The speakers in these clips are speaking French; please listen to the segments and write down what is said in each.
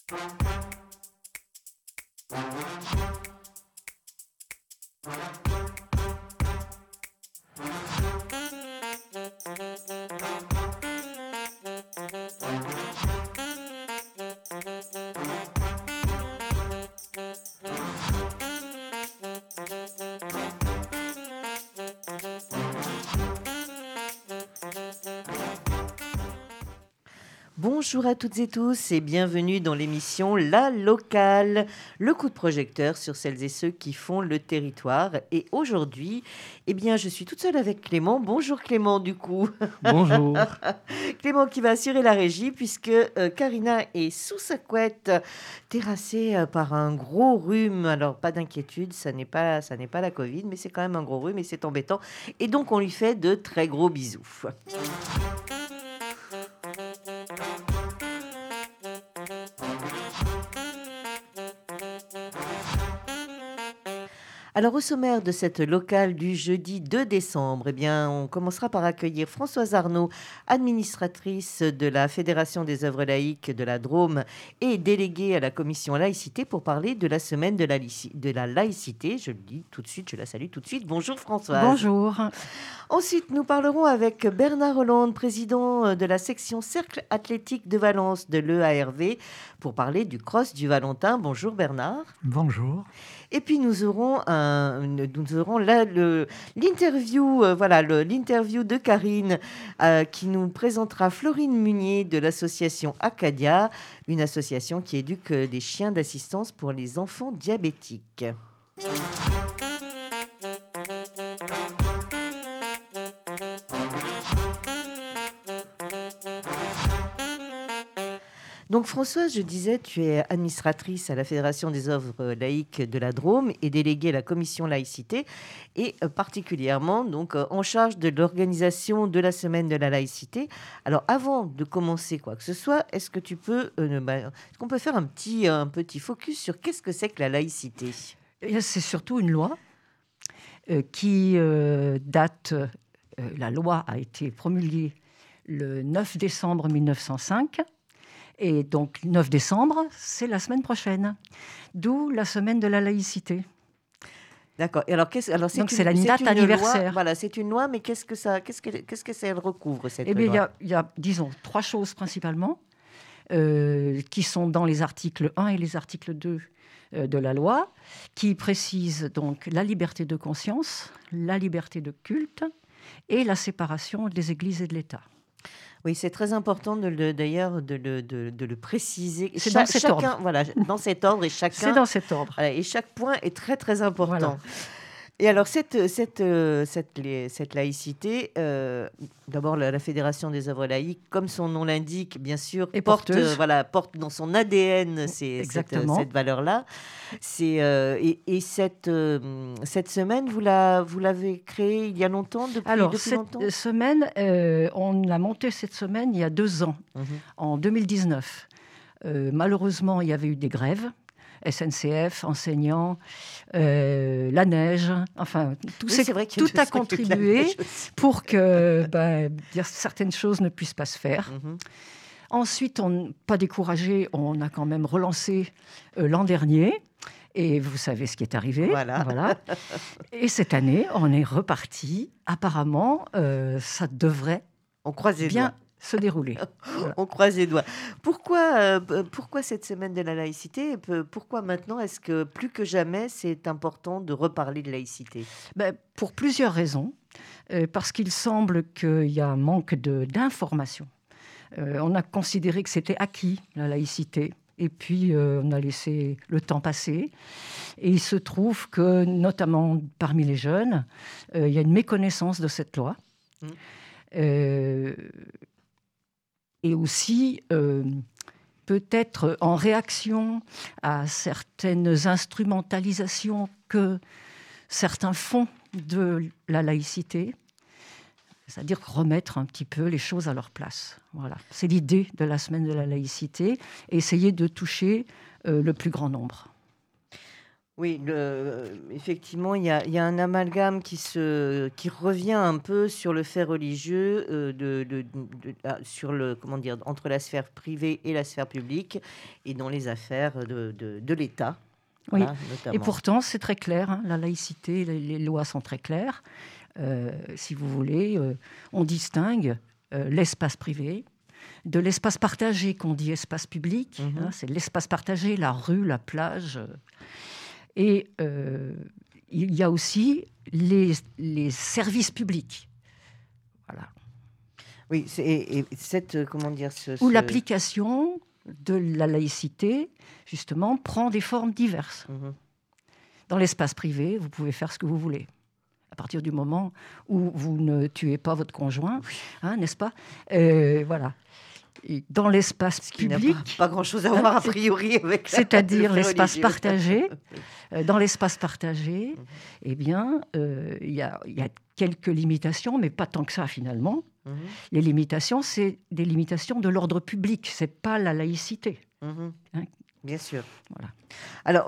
Bonjour à toutes et tous et bienvenue dans l'émission La Locale, le coup de projecteur sur celles et ceux qui font le territoire. Et aujourd'hui, je suis toute seule avec Clément. Bonjour Clément du coup. Bonjour. Clément qui va assurer la régie puisque Karina est sous sa couette, terrassée par un gros rhume. Alors pas d'inquiétude, ça n'est pas la Covid, mais c'est quand même un gros rhume et c'est embêtant. Et donc on lui fait de très gros bisous. Alors, au sommaire de cette locale du jeudi 2 décembre, on commencera par accueillir Françoise Arnaud, administratrice de la Fédération des œuvres laïques de la Drôme et déléguée à la commission laïcité pour parler de la semaine de la laïcité. Je le dis tout de suite, je la salue tout de suite. Bonjour Françoise. Bonjour. Ensuite, nous parlerons avec Bernard Hollande, président de la section Cercle Athlétique de Valence de l'EARV, pour parler du Cross du Valentin. Bonjour Bernard. Bonjour. Et puis nous aurons là l'interview, l'interview de Karine qui nous présentera Florine Munier de l'association Acadia, une association qui éduque des chiens d'assistance pour les enfants diabétiques. Donc Françoise, je disais, tu es administratrice à la Fédération des œuvres laïques de la Drôme et déléguée à la commission laïcité et particulièrement donc en charge de l'organisation de la semaine de la laïcité. Alors avant de commencer quoi que ce soit, est-ce que tu peux, est-ce qu'on peut faire un petit focus sur qu'est-ce que c'est que la laïcité ? C'est surtout une loi qui date. La loi a été promulguée le 9 décembre 1905. Et donc, 9 décembre, c'est la semaine prochaine. D'où la semaine de la laïcité. D'accord. Et alors, c'est la date anniversaire. Loi, voilà, c'est une loi, mais qu'est-ce que ça recouvre, cette loi ? Il y a, disons, 3 choses principalement qui sont dans les articles 1 et les articles 2 de la loi, qui précisent donc la liberté de conscience, la liberté de culte et la séparation des églises et de l'État. Oui, c'est très important de le préciser. C'est dans cet ordre. Voilà, dans cet ordre et chacun. C'est dans cet ordre. Voilà, et chaque point est très très important. Voilà. Et alors cette laïcité, d'abord la Fédération des œuvres laïques, comme son nom l'indique, bien sûr, porte dans son ADN cette valeur-là. Et cette semaine, vous l'avez créée il y a longtemps, depuis longtemps ? Cette semaine, on l'a montée cette semaine il y a 2 ans, en 2019. Malheureusement, il y avait eu des grèves. SNCF, enseignants, la neige, enfin, tout a contribué pour que certaines choses ne puissent pas se faire. Ensuite, pas découragé, on a quand même relancé l'an dernier. Et vous savez ce qui est arrivé. Voilà. Et cette année, on est reparti. Apparemment, ça devrait bien se dérouler. Voilà. On croise les doigts. Pourquoi cette semaine de la laïcité ? Pourquoi maintenant est-ce que plus que jamais c'est important de reparler de laïcité ? Pour plusieurs raisons. Parce qu'il semble qu'il y a un manque d'information. On a considéré que c'était acquis, la laïcité. Et puis, on a laissé le temps passer. Et il se trouve que, notamment parmi les jeunes, il y a une méconnaissance de cette loi. Et aussi, peut-être en réaction à certaines instrumentalisations que certains font de la laïcité, c'est-à-dire remettre un petit peu les choses à leur place. Voilà. C'est l'idée de la semaine de la laïcité, essayer de toucher le plus grand nombre. Oui, effectivement, il y a un amalgame qui revient un peu sur le fait religieux, sur comment dire, entre la sphère privée et la sphère publique, et dans les affaires de l'État, Oui, voilà, et notamment. pourtant c'est très clair, hein, la laïcité, les lois sont très claires. Si vous voulez, on distingue l'espace privé de l'espace partagé qu'on dit espace public. Hein, Mhm, c'est l'espace partagé, la rue, la plage. Et il y a aussi les services publics. Voilà. oui, et cette, comment dire, Où l'application de la laïcité, justement, prend des formes diverses. Mhm. Dans l'espace privé, vous pouvez faire ce que vous voulez. À partir du moment où vous ne tuez pas votre conjoint, hein, n'est-ce pas? Voilà. Et dans l'espace Ce qui n'a public, pas grand-chose à hein, voir a priori avec c'est-à-dire le fait l'espace religieux. partagé, dans l'espace partagé, Mhm, eh bien, il y a quelques limitations, mais pas tant que ça finalement. mhm, Les limitations, c'est des limitations de l'ordre public, c'est pas la laïcité. mhm. Hein. Bien sûr. Voilà. Alors,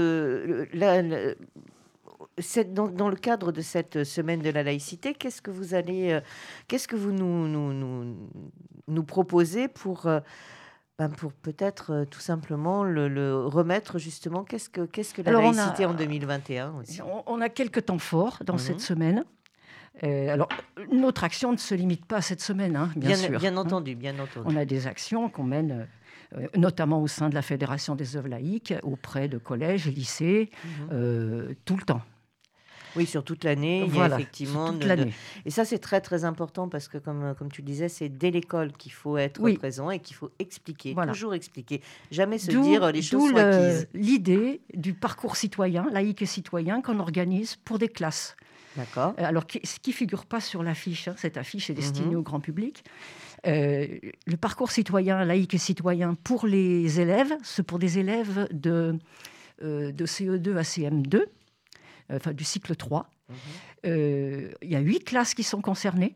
dans le cadre de cette semaine de la laïcité, qu'est-ce que vous nous proposez pour peut-être tout simplement le remettre justement, qu'est-ce que la Alors laïcité en 2021 aussi? on a quelques temps forts dans cette Mhm. semaine. Alors, notre action ne se limite pas à cette semaine, hein, bien sûr. Bien Hein. entendu, bien entendu. On a des actions qu'on mène, notamment au sein de la Fédération des œuvres laïques, auprès de collèges et lycées, Mhm. tout le temps. Oui, sur toute l'année, il y a Voilà, sur effectivement toute l'année. et ça c'est très très important parce que comme tu le disais, c'est dès l'école qu'il faut être Oui, présent et qu'il faut expliquer, voilà. toujours expliquer, jamais se D'où dire les choses sont acquises. l'idée du parcours citoyen, laïque et citoyen, qu'on organise pour des classes. D'accord. Alors, ce qui ne figure pas sur l'affiche, hein, cette affiche est destinée Mhm. au grand public. Le parcours citoyen, laïque et citoyen pour les élèves, c'est pour des élèves de CE2 à CM2, enfin du cycle 3. Mhm. Il y a 8 classes qui sont concernées.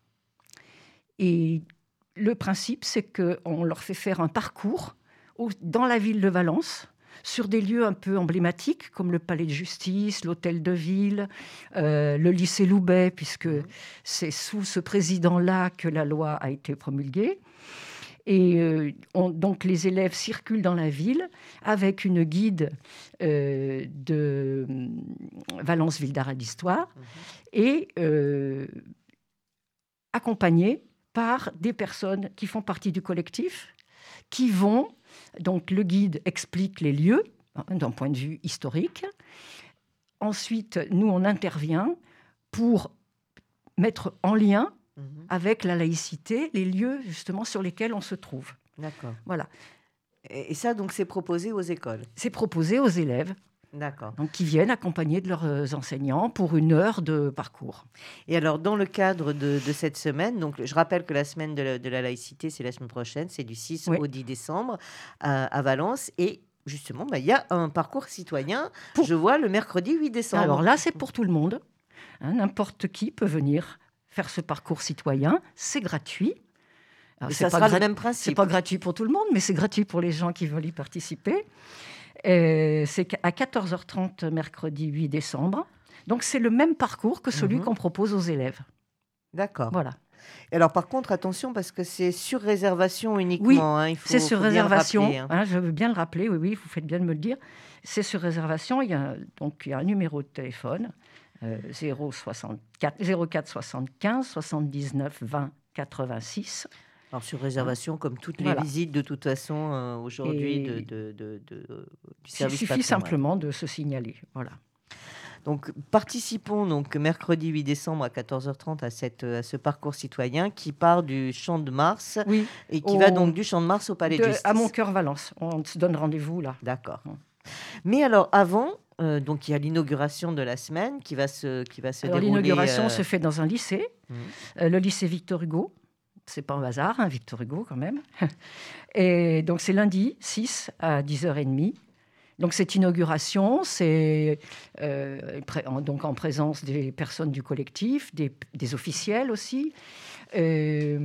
Et le principe, c'est qu'on leur fait faire un parcours dans la ville de Valence, sur des lieux un peu emblématiques, comme le Palais de Justice, l'Hôtel de Ville, le lycée Loubet, puisque c'est sous ce président-là que la loi a été promulguée. Et donc les élèves circulent dans la ville avec une guide de Valence Ville d'Art et d'Histoire et accompagnés par des personnes qui font partie du collectif, qui vont, donc le guide explique les lieux d'un point de vue historique. Ensuite, nous, on intervient pour mettre en lien avec la laïcité les lieux justement sur lesquels on se trouve. D'accord. Voilà. Et ça, donc, c'est proposé aux écoles. C'est proposé aux élèves. D'accord. Donc, qui viennent accompagnés de leurs enseignants pour une heure de parcours. Et alors, dans le cadre de cette semaine, donc, je rappelle que la semaine de la laïcité, c'est la semaine prochaine, c'est du 6 au 10 décembre à Valence. Et justement, il y a un parcours citoyen, je vois, le mercredi 8 décembre. Alors là, c'est pour tout le monde. Hein, n'importe qui peut venir faire ce parcours citoyen. C'est gratuit. Alors, ça sera le même principe. C'est pas gratuit pour tout le monde, mais c'est gratuit pour les gens qui veulent y participer. C'est à 14h30 mercredi 8 décembre. Donc c'est le même parcours que celui qu'on propose aux élèves. D'accord. Voilà. Et alors par contre, attention, parce que c'est sur réservation uniquement. Oui, hein, c'est sur réservation. Rappeler, hein. Je veux bien le rappeler, oui, vous faites bien de me le dire. C'est sur réservation. Il y a un numéro de téléphone, 04 75 79 20 86. Alors sur réservation, comme toutes les visites de toute façon aujourd'hui du service il suffit patrimoine. simplement de se signaler. Voilà. Donc participons donc mercredi 8 décembre à 14h30 à ce parcours citoyen qui part du Champ de Mars et qui va donc du Champ de Mars au Palais de Justice. À Moncoeur-Valence. On se donne rendez-vous là. D'accord. Mais alors avant, donc il y a l'inauguration de la semaine qui va se dérouler. L'inauguration se fait dans un lycée, le lycée Victor Hugo. C'est pas un hasard, hein, Victor Hugo quand même. Et donc c'est lundi 6 à 10h30. Donc cette inauguration, c'est donc en présence des personnes du collectif, des officiels aussi. Des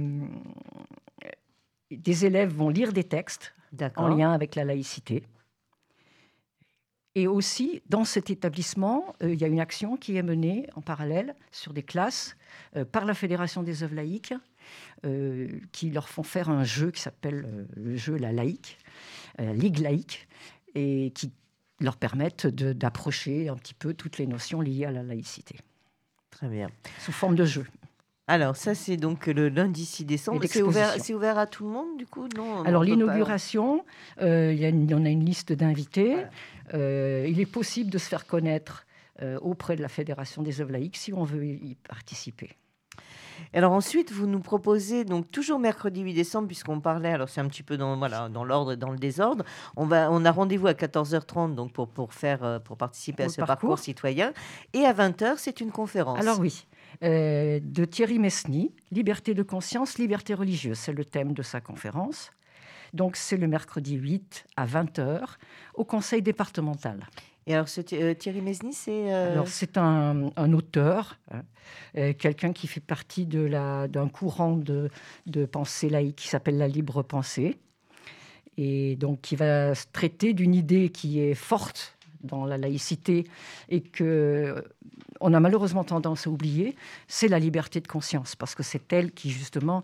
élèves vont lire des textes en lien avec la laïcité. Et aussi, dans cet établissement, il y a une action qui est menée en parallèle sur des classes par la Fédération des œuvres laïques, qui leur font faire un jeu qui s'appelle le jeu La Laïque, la Ligue laïque, et qui leur permettent d'approcher un petit peu toutes les notions liées à la laïcité. Très bien. Sous forme de jeu. Alors, ça, c'est donc le lundi 6 décembre. C'est ouvert à tout le monde, du coup? Non, alors, l'inauguration, on a une liste d'invités. Voilà. Il est possible de se faire connaître auprès de la Fédération des œuvres laïques si on veut y participer. Alors ensuite, vous nous proposez, donc toujours mercredi 8 décembre, puisqu'on parlait, alors c'est un petit peu dans l'ordre et dans le désordre, on a rendez-vous à 14h30 donc pour participer à ce parcours citoyen, et à 20h, c'est une conférence. Alors oui, de Thierry Mesny, Liberté de conscience, liberté religieuse, c'est le thème de sa conférence. Donc c'est le mercredi 8 à 20h au conseil départemental. Et alors, Thierry Mesny, c'est... Alors, c'est un auteur, quelqu'un qui fait partie d'un courant de pensée laïque qui s'appelle la libre pensée, et donc qui va traiter d'une idée qui est forte dans la laïcité et qu'on a malheureusement tendance à oublier, c'est la liberté de conscience, parce que c'est elle qui, justement...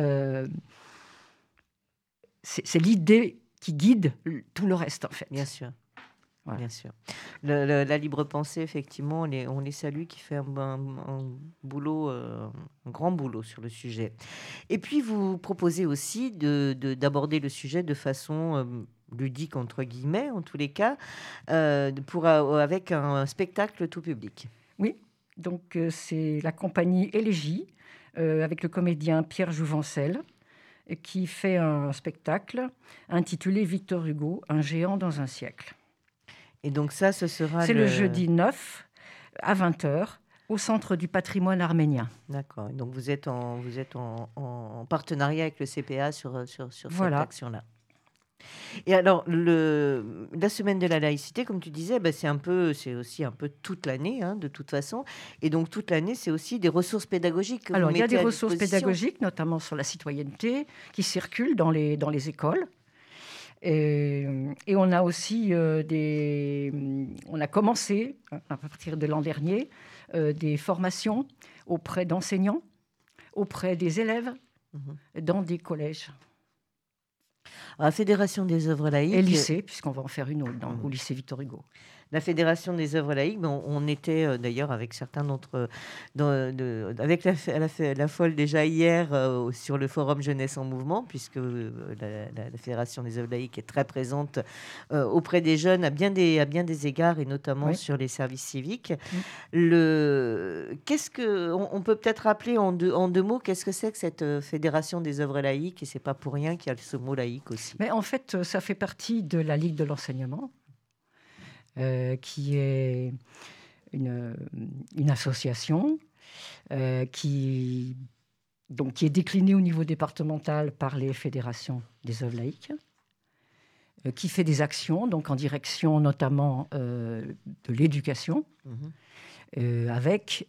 c'est l'idée qui guide tout le reste, en fait. Bien sûr. Voilà. Bien sûr. La libre pensée, effectivement, on les salue, qui fait un boulot, un grand boulot sur le sujet. Et puis, vous proposez aussi d'aborder le sujet de façon ludique, entre guillemets, en tous les cas, avec un spectacle tout public. Oui, donc c'est la compagnie Élégie, avec le comédien Pierre Jouvencel, qui fait un spectacle intitulé Victor Hugo, un géant dans un siècle. Et donc ça, ce sera... C'est le jeudi 9 à 20h au Centre du patrimoine arménien. D'accord. Donc vous êtes en partenariat avec le CPA sur voilà. Cette action-là. Et alors, la semaine de la laïcité, comme tu disais, c'est aussi un peu toute l'année, de toute façon. Et donc, toute l'année, c'est aussi des ressources pédagogiques que alors, vous mettez à disposition. Il y a des ressources pédagogiques, notamment sur la citoyenneté, qui circulent dans les écoles. Et on a aussi on a commencé, à partir de l'an dernier, des formations auprès d'enseignants, auprès des élèves, dans des collèges. La Fédération des œuvres laïques... Et lycée, puisqu'on va en faire une autre au lycée Victor Hugo. La Fédération des œuvres laïques, on était d'ailleurs avec certains d'entre... avec la folle déjà hier sur le forum Jeunesse en mouvement, puisque la Fédération des œuvres laïques est très présente auprès des jeunes à bien des égards, et notamment sur les services civiques. On peut peut-être rappeler en deux mots, qu'est-ce que c'est que cette Fédération des œuvres laïques? Et c'est pas pour rien qu'il y a ce mot laïque aussi. Mais en fait, ça fait partie de la Ligue de l'enseignement, qui est une association qui est déclinée au niveau départemental par les fédérations des œuvres laïques, qui fait des actions donc en direction notamment de l'éducation, avec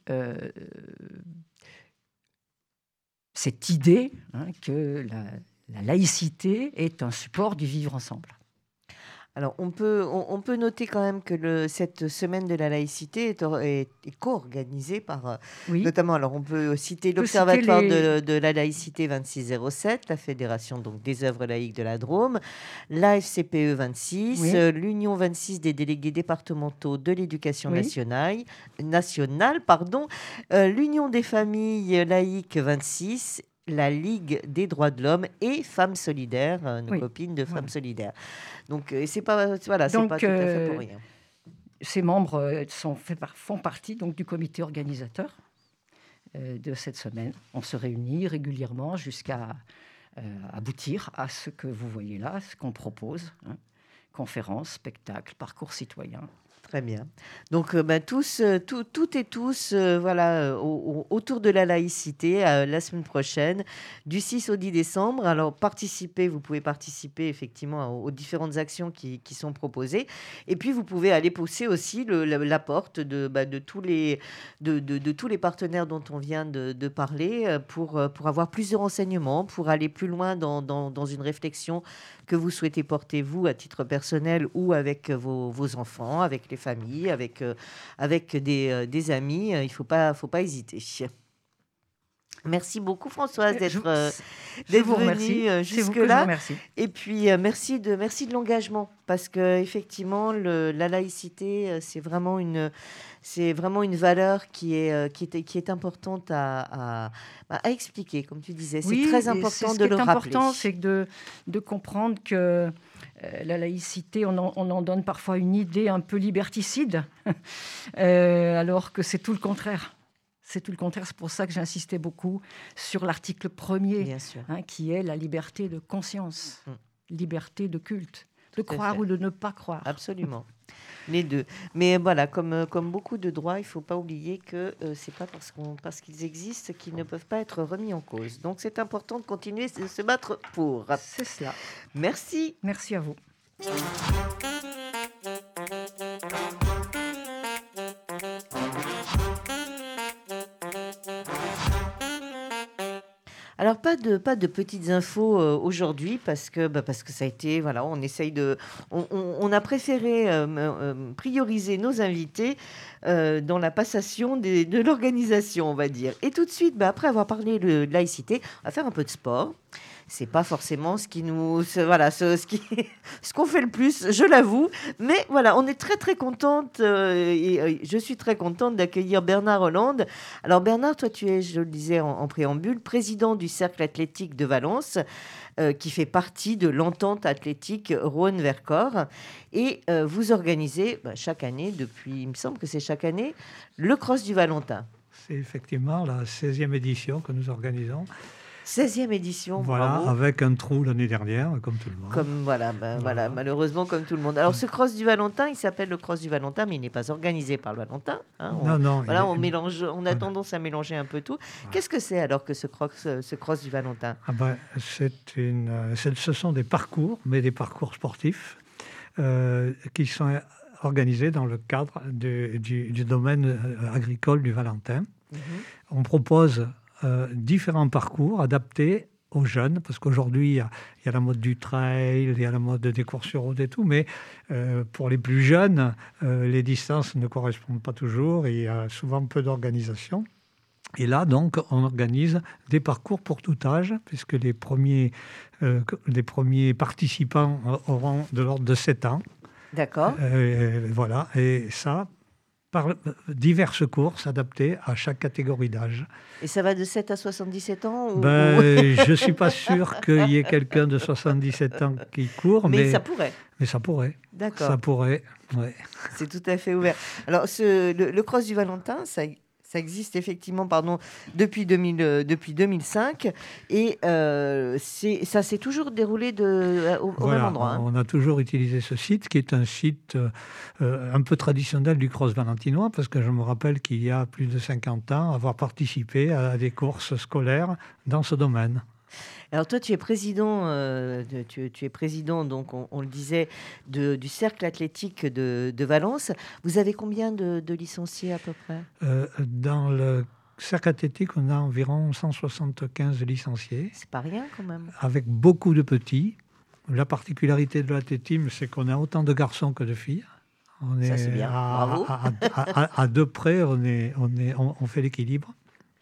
cette idée que la laïcité est un support du vivre ensemble. Alors, on peut noter quand même que cette semaine de la laïcité est co-organisée par, notamment, alors on peut citer l'Observatoire de la laïcité 2607, la Fédération donc, des œuvres laïques de la Drôme, la FCPE 26, l'Union 26 des délégués départementaux de l'éducation nationale, l'Union des familles laïques 26, la Ligue des droits de l'homme et Femmes solidaires, nos copines de Femmes solidaires. Donc, c'est pas tout à fait pour rien. Ces membres font partie donc, du comité organisateur de cette semaine. On se réunit régulièrement jusqu'à aboutir à ce que vous voyez là, ce qu'on propose. Conférences, spectacles, parcours citoyens. Très bien. Donc, toutes et tous, voilà, autour de la laïcité, la semaine prochaine, du 6 au 10 décembre. Alors, vous pouvez participer effectivement aux différentes actions qui sont proposées. Et puis, vous pouvez aller pousser aussi la porte de tous les partenaires dont on vient de parler pour avoir plus de renseignements, pour aller plus loin dans une réflexion que vous souhaitez porter, vous, à titre personnel ou avec vos enfants, avec les familles, avec des amis. Il ne faut pas hésiter. Merci beaucoup, Françoise, d'être venue jusque-là. Et puis, merci de l'engagement, parce qu'effectivement, la laïcité, c'est vraiment une valeur qui est importante à expliquer, comme tu disais. C'est très important de le rappeler. Ce qui est important, c'est de comprendre que la laïcité, on en donne parfois une idée un peu liberticide, alors que c'est tout le contraire. C'est tout le contraire. C'est pour ça que j'insistais beaucoup sur l'article 1er, qui est la liberté de conscience, liberté de culte, de croire ou de ne pas croire. Absolument. Les deux. Mais voilà, comme beaucoup de droits, il ne faut pas oublier que c'est pas parce qu'ils existent qu'ils ne peuvent pas être remis en cause. Donc c'est important de continuer de se battre pour. C'est cela. Merci. Merci à vous. Alors, pas de petites infos aujourd'hui parce que ça a été, voilà, on a préféré prioriser nos invités dans la passation de l'organisation, on va dire. Et tout de suite, après avoir parlé de laïcité, on va faire un peu de sport. C'est pas forcément ce qu'on fait le plus, je l'avoue. Mais voilà, on est très très contente et je suis très contente d'accueillir Bernard Hollande. Alors Bernard, toi tu es, je le disais en préambule, président du Cercle athlétique de Valence, qui fait partie de l'entente athlétique Rhône-Vercors. Et vous organisez chaque année, il me semble que c'est chaque année, le Cross du Valentin. C'est effectivement la 16e édition que nous organisons. 16e édition, voilà, bravo. Avec un trou l'année dernière, comme tout le monde. Voilà, malheureusement, comme tout le monde. Alors, ce Cross du Valentin, il s'appelle le Cross du Valentin, mais il n'est pas organisé par le Valentin. Non. Voilà, on a tendance à mélanger un peu tout. Ouais. Qu'est-ce que c'est alors que ce Cross du Valentin ? Ce sont des parcours, mais des parcours sportifs qui sont organisés dans le cadre du domaine agricole du Valentin. On propose différents parcours adaptés aux jeunes, parce qu'aujourd'hui, il y a la mode du trail, il y a la mode des courses sur route et tout, mais pour les plus jeunes, les distances ne correspondent pas toujours, et il y a souvent peu d'organisation. Et là, donc, on organise des parcours pour tout âge, puisque les premiers participants auront de l'ordre de 7 ans. D'accord. Voilà, et ça, par diverses courses adaptées à chaque catégorie d'âge. Et ça va de 7 à 77 ans Je ne suis pas sûr qu'il y ait quelqu'un de 77 ans qui court. Mais ça pourrait. Mais ça pourrait. D'accord. Ça pourrait, oui. C'est tout à fait ouvert. Alors, le Cross du Valentin, ça existe effectivement depuis 2005 et ça s'est toujours déroulé au même endroit. On a toujours utilisé ce site qui est un site un peu traditionnel du cross valentinois, parce que je me rappelle qu'il y a plus de 50 ans avoir participé à des courses scolaires dans ce domaine. Alors toi, tu es président, donc on le disait, du Cercle athlétique de Valence. Vous avez combien de licenciés à peu près ? Dans le Cercle athlétique, on a environ 175 licenciés. C'est pas rien quand même. Avec beaucoup de petits. La particularité de l'athlétisme, c'est qu'on a autant de garçons que de filles. Ça, c'est bien. Bravo. À deux près, on fait l'équilibre.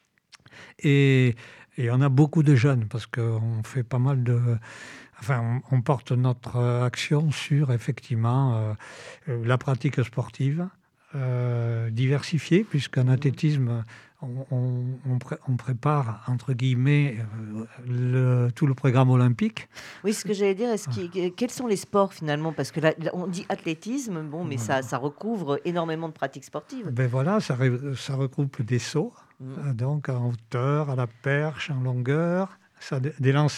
Et on a beaucoup de jeunes, parce qu'on fait pas mal de... Enfin, on porte notre action sur, effectivement, la pratique sportive diversifiée, puisqu'en athlétisme, on prépare, entre guillemets, tout le programme olympique. Oui, ce que j'allais dire, quels sont les sports, finalement ? Parce que là, on dit athlétisme, mais ça recouvre énormément de pratiques sportives. Ben voilà, ça regroupe des sauts. Donc en hauteur, à la perche, en longueur, des lancers,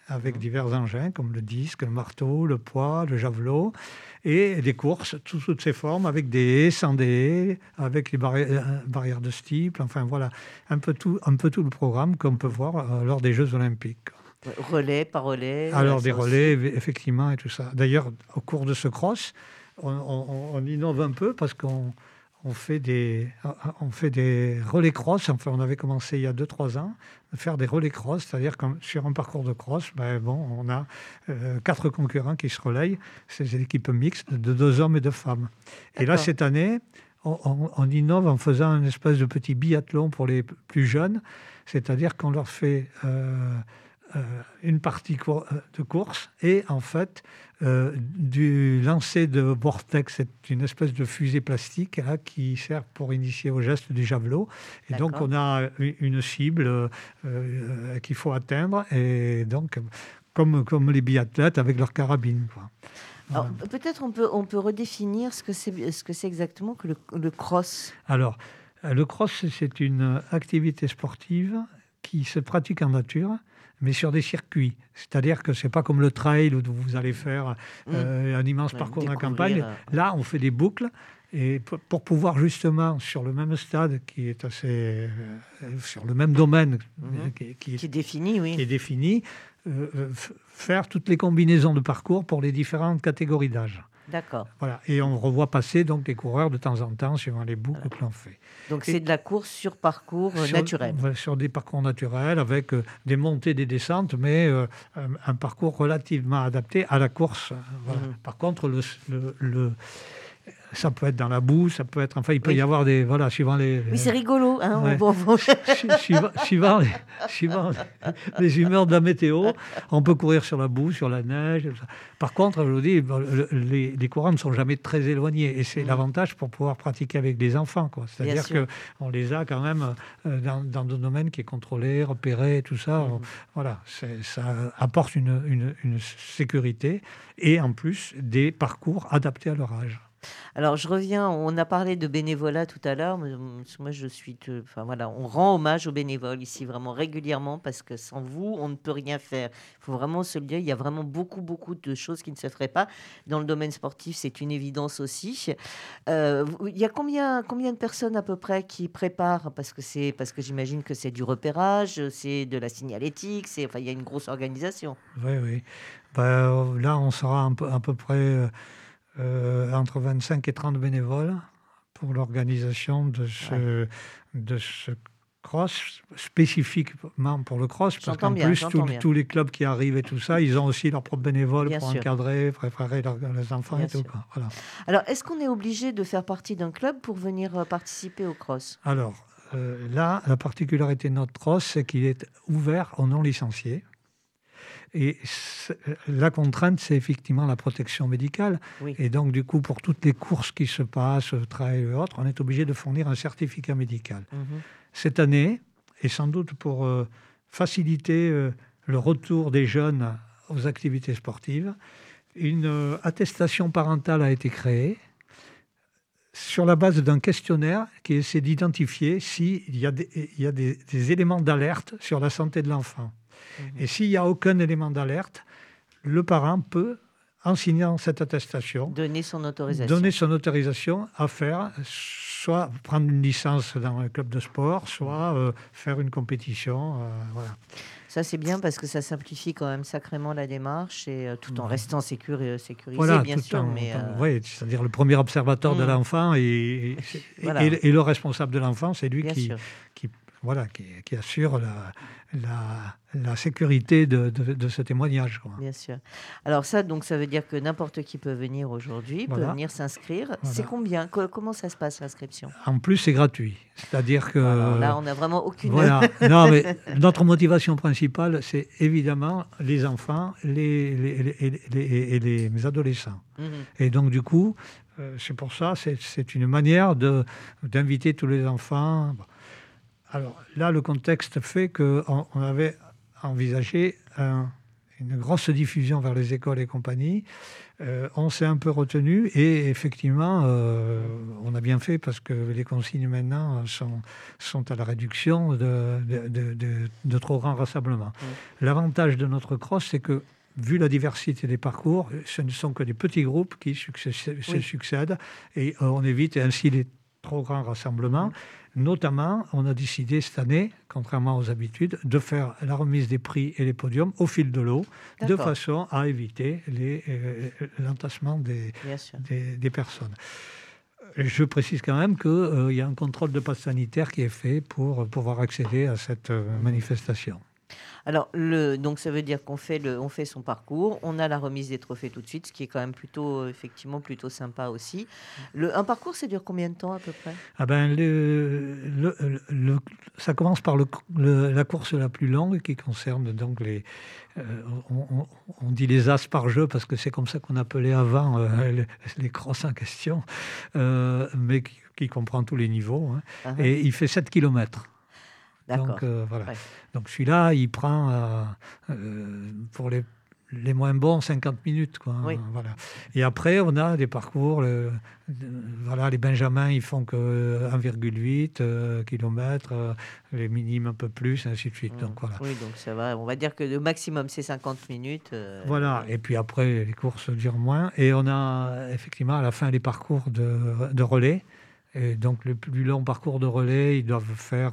avec divers engins comme le disque, le marteau, le poids, le javelot, et des courses sous toutes ces formes, avec des haies, sans des haies, avec les barrières de steeple, enfin voilà, un peu tout le programme qu'on peut voir lors des Jeux Olympiques. Relais par relais. Alors des relais, effectivement, et tout ça. D'ailleurs, au cours de ce cross, on innove un peu parce qu'on fait des relais cross. Enfin, on avait commencé il y a 2-3 ans à faire des relais cross, c'est-à-dire que sur un parcours de cross, on a 4 concurrents qui se relayent. C'est des équipes mixtes de 2 hommes et 2 femmes. Et là, cette année, on innove en faisant une espèce de petit biathlon pour les plus jeunes, c'est-à-dire qu'on leur fait une partie de course et en fait du lancer de vortex, c'est une espèce de fusée plastique qui sert pour initier au geste du javelot. Et donc on a une cible qu'il faut atteindre, et donc comme les biathlètes avec leur carabine, quoi. Alors, peut-être on peut redéfinir ce que c'est exactement que le cross. Alors, le cross, c'est une activité sportive qui se pratique en nature, mais sur des circuits. C'est-à-dire que ce n'est pas comme le trail où vous allez faire un immense parcours dans la campagne. Là, on fait des boucles. Et pour pouvoir justement, sur le même stade, qui est assez... sur le même domaine qui est défini, faire toutes les combinaisons de parcours pour les différentes catégories d'âge. D'accord. Voilà. Et on revoit passer donc les coureurs de temps en temps suivant les boucles que l'on fait. Donc c'est de la course sur parcours naturel. Sur des parcours naturels avec des montées, des descentes, mais un parcours relativement adapté à la course. Voilà. Par contre, ça peut être dans la boue, ça peut être... Enfin, il peut y avoir des... Voilà, suivant les... Oui, c'est rigolo. Hein, ouais. Suivant les humeurs de la météo, on peut courir sur la boue, sur la neige. Par contre, je vous dis, les courants ne sont jamais très éloignés. Et c'est l'avantage pour pouvoir pratiquer avec des enfants, quoi. C'est-à-dire qu'on les a quand même dans des domaines qui est contrôlé, repéré, tout ça. Voilà, ça apporte une sécurité et en plus des parcours adaptés à leur âge. Alors, je reviens, on a parlé de bénévolat tout à l'heure. Moi, on rend hommage aux bénévoles ici vraiment régulièrement parce que sans vous, on ne peut rien faire. Il faut vraiment se le dire, il y a vraiment beaucoup de choses qui ne se feraient pas. Dans le domaine sportif, c'est une évidence aussi. Il y a combien de personnes à peu près qui préparent parce que j'imagine que c'est du repérage, c'est de la signalétique, il y a une grosse organisation. Oui. Là, on sera à peu près... entre 25 et 30 bénévoles pour l'organisation de ce cross, spécifiquement pour le cross, parce qu'en plus, tous les clubs qui arrivent et tout ça, ils ont aussi leurs propres bénévoles pour encadrer, préparer les enfants et tout. Voilà. Alors, est-ce qu'on est obligé de faire partie d'un club pour venir participer au cross ? Alors, là, la particularité de notre cross, c'est qu'il est ouvert aux non-licenciés. Et la contrainte, c'est effectivement la protection médicale. Oui. Et donc, du coup, pour toutes les courses qui se passent, trail et autres, on est obligé de fournir un certificat médical. Cette année, et sans doute pour faciliter le retour des jeunes aux activités sportives, une attestation parentale a été créée sur la base d'un questionnaire qui essaie d'identifier s'il y a des éléments d'alerte sur la santé de l'enfant. Et s'il n'y a aucun élément d'alerte, le parent peut, en signant cette attestation, donner son autorisation à faire, soit prendre une licence dans un club de sport, soit faire une compétition. Voilà. Ça, c'est bien parce que ça simplifie quand même sacrément la démarche, et tout en restant sécurisé, bien sûr. Oui, c'est-à-dire le premier observateur de l'enfant et le responsable de l'enfant, c'est lui qui assure la sécurité de ce témoignage, quoi. Bien sûr. Alors ça veut dire que n'importe qui peut venir aujourd'hui, peut venir s'inscrire. Voilà. C'est combien ? Comment ça se passe, l'inscription ? En plus, c'est gratuit. C'est-à-dire que... Alors là, on n'a vraiment aucune... Voilà. Non, mais notre motivation principale, c'est évidemment les enfants et les adolescents. Et donc, du coup, c'est pour ça, c'est une manière d'inviter tous les enfants... Alors là, le contexte fait qu'on avait envisagé une grosse diffusion vers les écoles et compagnie. On s'est un peu retenu et effectivement, on a bien fait parce que les consignes maintenant sont à la réduction de trop grands rassemblements. L'avantage de notre cross, c'est que vu la diversité des parcours, ce ne sont que des petits groupes qui se succèdent et on évite ainsi les trop grands rassemblements. Notamment, on a décidé cette année, contrairement aux habitudes, de faire la remise des prix et les podiums au fil de l'eau, de façon à éviter l'entassement des personnes. Je précise quand même qu'il y a un contrôle de passe sanitaire qui est fait pour pouvoir accéder à cette manifestation. Alors, donc ça veut dire qu'on fait son parcours, on a la remise des trophées tout de suite, ce qui est quand même effectivement plutôt sympa aussi. Un parcours, ça dure combien de temps à peu près ? Ça commence par la course la plus longue qui concerne donc on dit les as par jeu parce que c'est comme ça qu'on appelait avant les crosses en question, mais qui comprend tous les niveaux. Hein. Et il fait 7 km. Donc, voilà. Ouais. Donc celui-là, il prend pour les moins bons 50 minutes. Quoi, oui. Voilà. Et après, on a des parcours. Les Benjamins, ils font que 1,8 km, les minimes un peu plus, ainsi de suite. Donc, voilà. Oui, donc ça va. On va dire que le maximum, c'est 50 minutes. Voilà. Et puis après, les courses durent moins. Et on a effectivement à la fin les parcours de relais. Et donc, le plus long parcours de relais, ils doivent faire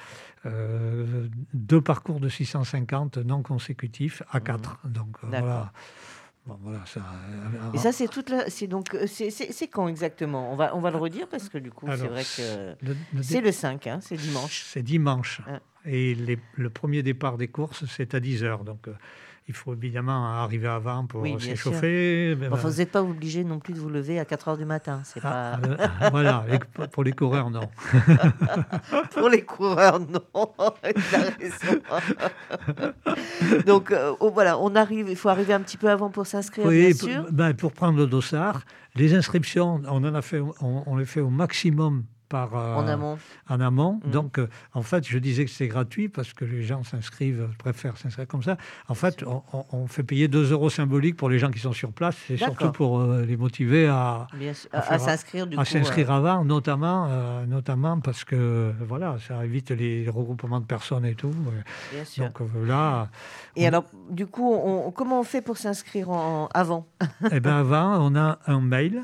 2 parcours de 650 non consécutifs à 4. Donc, voilà. Bon, voilà, ça... Et ça, c'est c'est quand exactement ? On va le redire parce que du coup, alors, c'est vrai que c'est le 5, hein, c'est dimanche. C'est dimanche. Hein. Et le premier départ des courses, c'est à 10h. Donc, il faut évidemment arriver avant pour s'échauffer. Enfin, vous n'êtes pas obligé non plus de vous lever à 4h du matin. C'est pas... voilà, pour les coureurs, non. Pour les coureurs, non. Tu as raison. Donc, voilà, il faut arriver un petit peu avant pour s'inscrire, bien sûr. Pour prendre le dossard, les inscriptions, on les fait au maximum en amont. Donc, en fait, je disais que c'est gratuit parce que les gens préfèrent s'inscrire comme ça. En fait, on fait payer 2 € symboliques pour les gens qui sont sur place. C'est surtout pour les motiver à s'inscrire avant, notamment parce que voilà, ça évite les regroupements de personnes et tout. Bien sûr. Donc là... alors, du coup, comment on fait pour s'inscrire avant ? Eh bien, avant, on a un mail,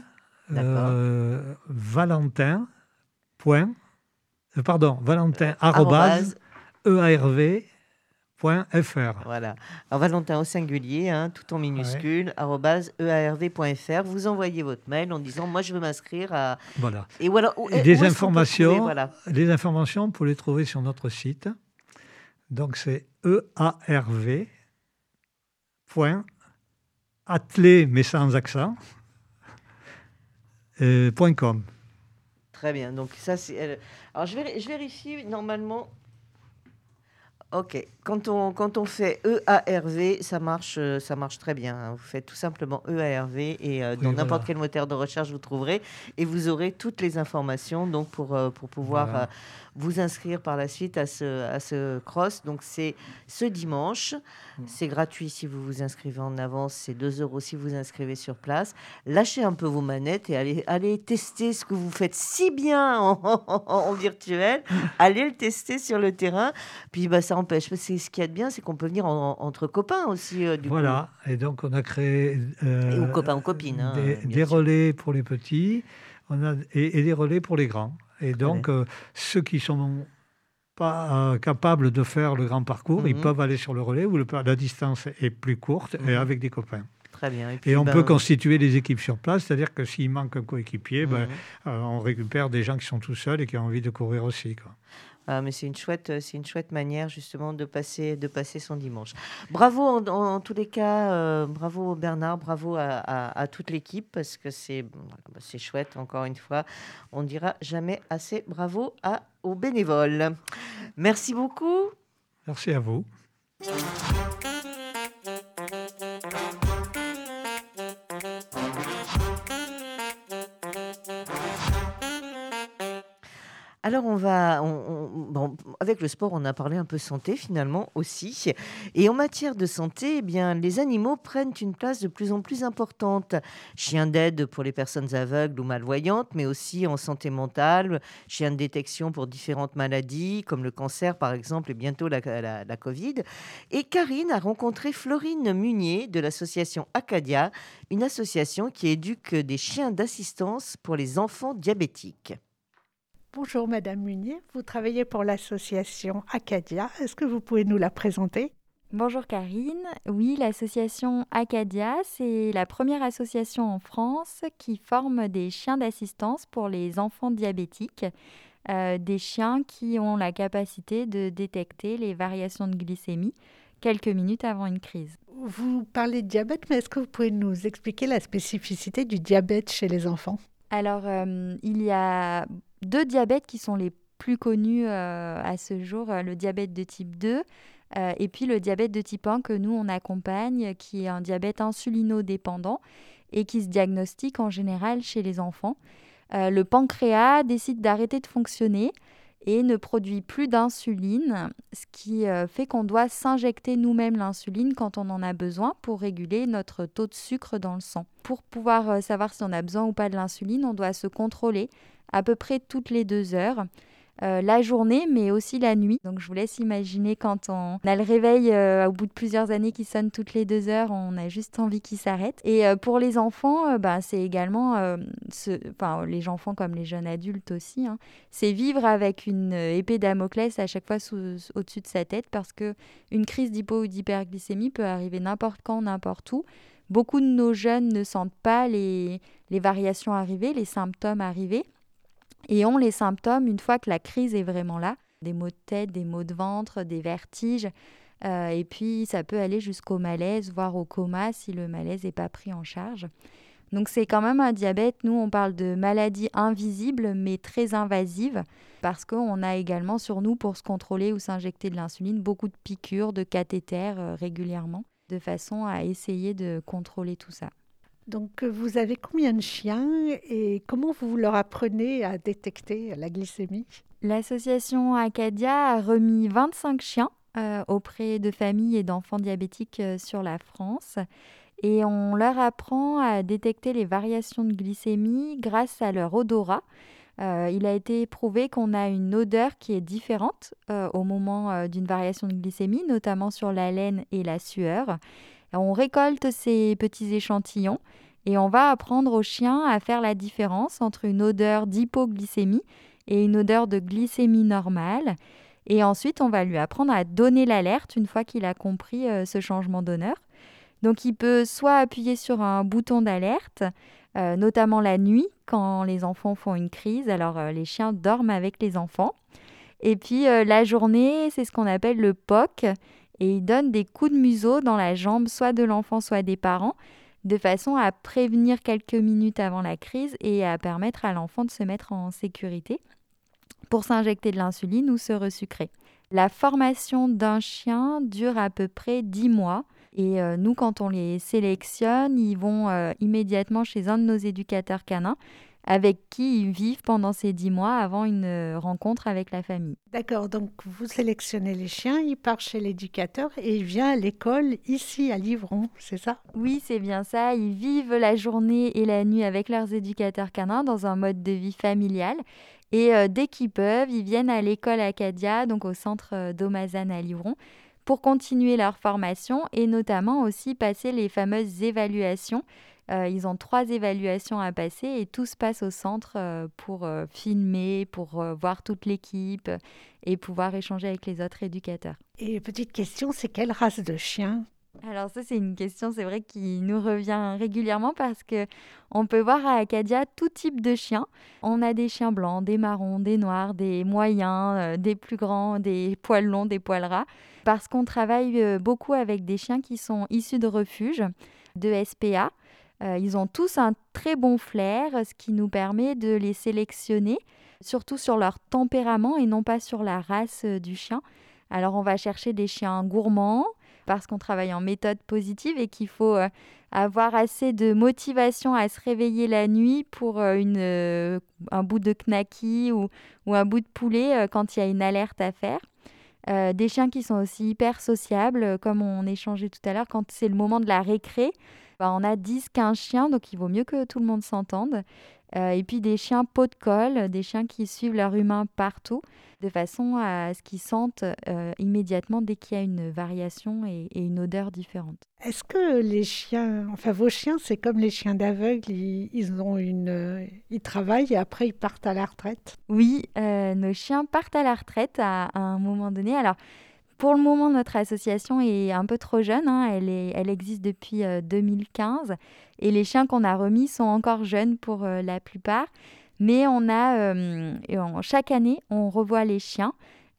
Valentin @earv.fr. Voilà. Alors, Valentin au singulier, hein, tout en minuscule, @earv.fr. Vous envoyez votre mail en disant « Moi, je veux m'inscrire à... » Voilà. Et voilà. Les informations, vous pouvez les trouver sur notre site. Donc, c'est earv.attelé, mais sans accent, .com. Très bien. Donc ça, c'est. Alors je vérifie normalement. Ok. Quand on fait EARV, ça marche très bien. Hein. Vous faites tout simplement EARV et dans n'importe quel moteur de recherche vous trouverez et vous aurez toutes les informations donc pour pouvoir vous inscrire par la suite à ce cross. Donc c'est ce dimanche. C'est gratuit si vous vous inscrivez en avance. C'est 2 € si vous inscrivez sur place. Lâchez un peu vos manettes et allez tester ce que vous faites si bien en virtuel. Allez le tester sur le terrain. Puis ça empêche. Ce qu'il y a de bien, c'est qu'on peut venir entre copains aussi. Voilà. Et donc on a créé et aux copains, aux copines, des relais pour les petits. Et des relais pour les grands. Et donc, ceux qui sont pas capables de faire le grand parcours, ils peuvent aller sur le relais où la distance est plus courte et avec des copains. Très bien. Et on peut constituer des équipes sur place, c'est-à-dire que s'il manque un coéquipier, on récupère des gens qui sont tout seuls et qui ont envie de courir aussi, quoi. Mais c'est une chouette manière justement de passer son dimanche. Bravo en tous les cas, bravo Bernard, bravo à toute l'équipe parce que c'est chouette encore une fois. On dira jamais assez bravo aux bénévoles. Merci beaucoup. Merci à vous. Alors bon, avec le sport, on a parlé un peu santé finalement aussi. Et en matière de santé, eh bien, les animaux prennent une place de plus en plus importante. Chiens d'aide pour les personnes aveugles ou malvoyantes, mais aussi en santé mentale, chiens de détection pour différentes maladies, comme le cancer par exemple, et bientôt la Covid. Et Karine a rencontré Florine Munier de l'association Acadia, une association qui éduque des chiens d'assistance pour les enfants diabétiques. Bonjour Madame Munier, vous travaillez pour l'association Acadia. Est-ce que vous pouvez nous la présenter ? Bonjour Karine. Oui, l'association Acadia, c'est la première association en France qui forme des chiens d'assistance pour les enfants diabétiques, des chiens qui ont la capacité de détecter les variations de glycémie quelques minutes avant une crise. Vous parlez de diabète, mais est-ce que vous pouvez nous expliquer la spécificité du diabète chez les enfants ? Alors, il y a 2 diabètes qui sont les plus connus à ce jour, le diabète de type 2 et puis le diabète de type 1 que nous, on accompagne, qui est un diabète insulinodépendant et qui se diagnostique en général chez les enfants. Le pancréas décide d'arrêter de fonctionner et ne produit plus d'insuline, ce qui fait qu'on doit s'injecter nous-mêmes l'insuline quand on en a besoin pour réguler notre taux de sucre dans le sang. Pour pouvoir savoir si on a besoin ou pas de l'insuline, on doit se contrôler à peu près toutes les 2 heures, la journée mais aussi la nuit. Donc je vous laisse imaginer quand on a le réveil au bout de plusieurs années qui sonne toutes les 2 heures, on a juste envie qu'il s'arrête. Et pour les enfants, c'est également, les enfants comme les jeunes adultes aussi, hein, c'est vivre avec une épée Damoclès à chaque fois au-dessus de sa tête parce qu'une crise d'hypo ou d'hyperglycémie peut arriver n'importe quand, n'importe où. Beaucoup de nos jeunes ne sentent pas les variations arriver, les symptômes arriver. Et ont les symptômes une fois que la crise est vraiment là. Des maux de tête, des maux de ventre, des vertiges. Et puis, ça peut aller jusqu'au malaise, voire au coma si le malaise n'est pas pris en charge. Donc, c'est quand même un diabète. Nous, on parle de maladie invisible, mais très invasive, parce qu'on a également sur nous, pour se contrôler ou s'injecter de l'insuline, beaucoup de piqûres, de cathéters régulièrement, de façon à essayer de contrôler tout ça. Donc, vous avez combien de chiens et comment vous leur apprenez à détecter la glycémie ? L'association Acadia a remis 25 chiens auprès de familles et d'enfants diabétiques sur la France. Et on leur apprend à détecter les variations de glycémie grâce à leur odorat. Il a été prouvé qu'on a une odeur qui est différente au moment d'une variation de glycémie, notamment sur la laine et la sueur. On récolte ces petits échantillons et on va apprendre aux chiens à faire la différence entre une odeur d'hypoglycémie et une odeur de glycémie normale. Et ensuite, on va lui apprendre à donner l'alerte une fois qu'il a compris ce changement d'honneur. Donc, il peut soit appuyer sur un bouton d'alerte, notamment la nuit, quand les enfants font une crise. Alors, les chiens dorment avec les enfants. Et puis, la journée, c'est ce qu'on appelle le POC. Et il donne des coups de museau dans la jambe, soit de l'enfant, soit des parents, de façon à prévenir quelques minutes avant la crise et à permettre à l'enfant de se mettre en sécurité pour s'injecter de l'insuline ou se resucrer. La formation d'un chien dure à peu près 10 mois. Et nous, quand on les sélectionne, ils vont immédiatement chez un de nos éducateurs canins avec qui ils vivent pendant ces 10 mois avant une rencontre avec la famille. D'accord, donc vous sélectionnez les chiens, ils partent chez l'éducateur et il vient à l'école ici à Livron, c'est ça ? Oui, c'est bien ça. Ils vivent la journée et la nuit avec leurs éducateurs canins dans un mode de vie familial. Et dès qu'ils peuvent, ils viennent à l'école Acadia, donc au centre d'Omazane à Livron, pour continuer leur formation et notamment aussi passer les fameuses évaluations. Ils ont 3 évaluations à passer et tout se passe au centre pour filmer, pour voir toute l'équipe et pouvoir échanger avec les autres éducateurs. Et petite question, c'est quelle race de chien ? Alors ça, c'est une question, c'est vrai, qui nous revient régulièrement parce qu'on peut voir à Acadia tout type de chiens. On a des chiens blancs, des marrons, des noirs, des moyens, des plus grands, des poils longs, des poils ras. Parce qu'on travaille beaucoup avec des chiens qui sont issus de refuges, de SPA. Ils ont tous un très bon flair, ce qui nous permet de les sélectionner, surtout sur leur tempérament et non pas sur la race du chien. Alors on va chercher des chiens gourmands, parce qu'on travaille en méthode positive et qu'il faut avoir assez de motivation à se réveiller la nuit pour un bout de knacky ou un bout de poulet quand il y a une alerte à faire. Des chiens qui sont aussi hyper sociables, comme on échangeait tout à l'heure, quand c'est le moment de la récré, on a 10-15 chiens, donc il vaut mieux que tout le monde s'entende. Et puis des chiens pot de colle, des chiens qui suivent leur humain partout, de façon à ce qu'ils sentent immédiatement dès qu'il y a une variation et une odeur différente. Est-ce que les chiens, enfin vos chiens, c'est comme les chiens d'aveugles, ils travaillent et après ils partent à la retraite? Oui, nos chiens partent à la retraite à un moment donné. Alors, pour le moment, notre association est un peu trop jeune, hein. Elle existe depuis 2015 et les chiens qu'on a remis sont encore jeunes pour la plupart. Mais chaque année, on revoit les chiens.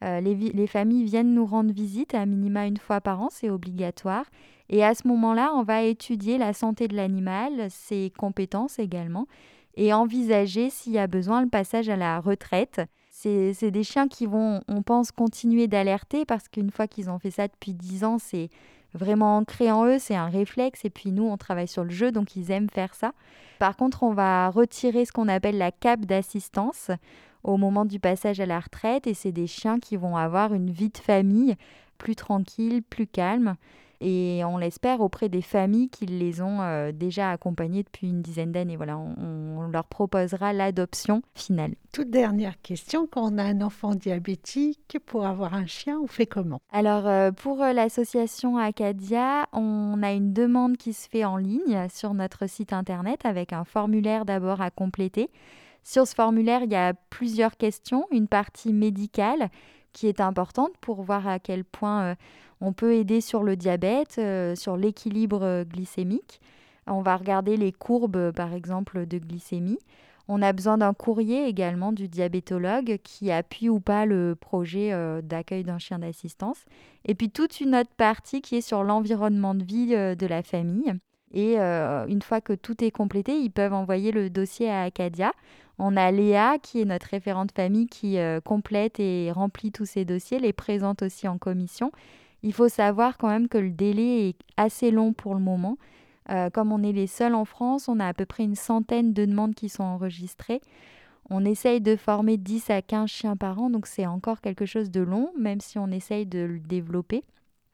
Les familles viennent nous rendre visite à minima une fois par an, c'est obligatoire. Et à ce moment-là, on va étudier la santé de l'animal, ses compétences également, et envisager s'il y a besoin le passage à la retraite. C'est des chiens qui vont, on pense, continuer d'alerter parce qu'une fois qu'ils ont fait ça depuis 10 ans, c'est vraiment ancré en eux, c'est un réflexe. Et puis nous, on travaille sur le jeu, donc ils aiment faire ça. Par contre, on va retirer ce qu'on appelle la cape d'assistance au moment du passage à la retraite. Et c'est des chiens qui vont avoir une vie de famille plus tranquille, plus calme. Et on l'espère auprès des familles qui les ont déjà accompagnés depuis une dizaine d'années. Voilà, on leur proposera l'adoption finale. Toute dernière question, quand on a un enfant diabétique, pour avoir un chien, on fait comment? Alors, pour l'association Acadia, on a une demande qui se fait en ligne sur notre site internet avec un formulaire d'abord à compléter. Sur ce formulaire, il y a plusieurs questions, une partie médicale qui est importante pour voir à quel point on peut aider sur le diabète, sur l'équilibre glycémique. On va regarder les courbes, par exemple, de glycémie. On a besoin d'un courrier également du diabétologue qui appuie ou pas le projet d'accueil d'un chien d'assistance. Et puis toute une autre partie qui est sur l'environnement de vie de la famille. Et une fois que tout est complété, ils peuvent envoyer le dossier à Acadia. On a Léa, qui est notre référente famille, qui complète et remplit tous ces dossiers, les présente aussi en commission. Il faut savoir quand même que le délai est assez long pour le moment. Comme on est les seuls en France, on a à peu près une centaine de demandes qui sont enregistrées. On essaye de former 10 à 15 chiens par an, donc c'est encore quelque chose de long, même si on essaye de le développer.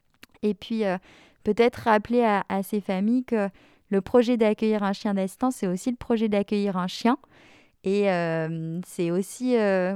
Et puis, peut-être rappeler à ces familles que le projet d'accueillir un chien d'assistance, c'est aussi le projet d'accueillir un chien. Et c'est aussi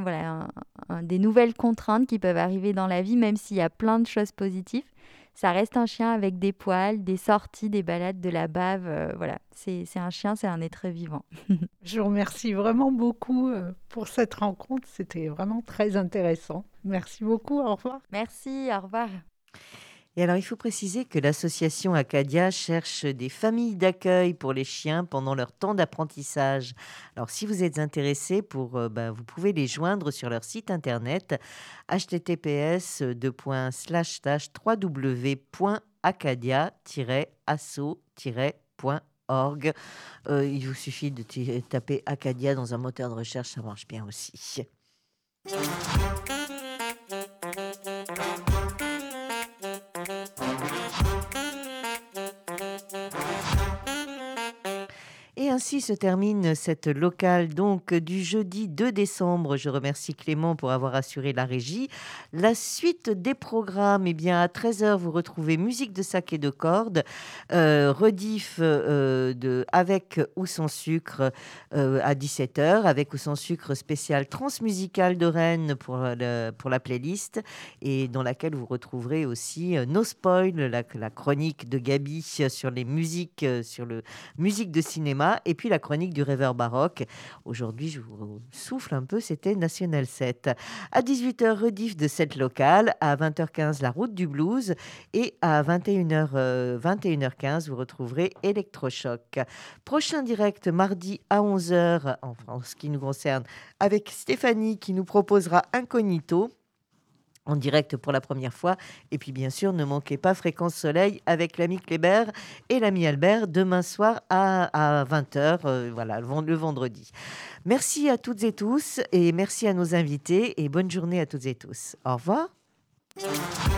des nouvelles contraintes qui peuvent arriver dans la vie, même s'il y a plein de choses positives. Ça reste un chien avec des poils, des sorties, des balades, de la bave. Voilà, c'est un chien, c'est un être vivant. Je vous remercie vraiment beaucoup pour cette rencontre. C'était vraiment très intéressant. Merci beaucoup. Au revoir. Merci, au revoir. Et alors, il faut préciser que l'association Acadia cherche des familles d'accueil pour les chiens pendant leur temps d'apprentissage. Alors, si vous êtes intéressé, vous pouvez les joindre sur leur site internet https://www.acadia-asso.org. Il vous suffit de taper Acadia dans un moteur de recherche, ça marche bien aussi. Et ainsi se termine cette locale donc du jeudi 2 décembre. Je remercie Clément pour avoir assuré la régie. La suite des programmes, à 13h, vous retrouvez musique de sac et de cordes, rediff de Avec ou sans sucre à 17h, avec ou sans sucre spécial transmusical de Rennes pour la playlist, et dans laquelle vous retrouverez aussi No Spoil, la chronique de Gabi sur les musiques, sur le musique de cinéma. Et puis la chronique du rêveur baroque. Aujourd'hui, je vous souffle un peu, c'était National 7. À 18h, rediff de 7 locales. À 20h15, la route du blues. Et à 21h15, vous retrouverez Electrochoc. Prochain direct mardi à 11h, en ce qui nous concerne, avec Stéphanie qui nous proposera Incognito en direct pour la première fois. Et puis bien sûr, ne manquez pas Fréquence Soleil avec l'ami Kléber et l'ami Albert demain soir à 20h, le vendredi. Merci à toutes et tous et merci à nos invités et bonne journée à toutes et tous. Au revoir.